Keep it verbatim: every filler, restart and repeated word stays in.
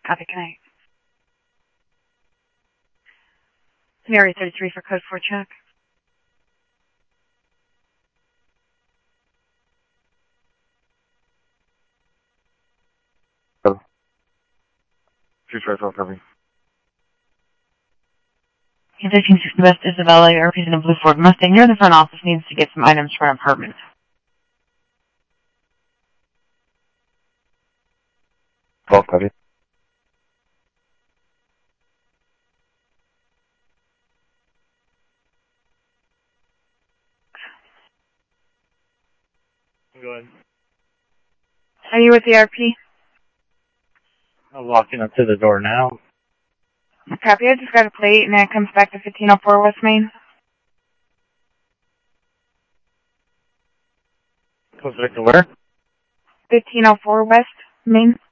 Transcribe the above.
Copy, good night. Mary thirty-three for code four check. Oh. Two tries, I'll copy. thirteen sixty West Isabella, you're representing a blue Ford Mustang. You're in the front office, needs to get some items for an apartment. I'll copy. Go ahead. Are you with the R P? I'm walking up to the door now. Copy, I just got a plate and it comes back to fifteen oh four West Main. Goes back to where? fifteen oh four West Main.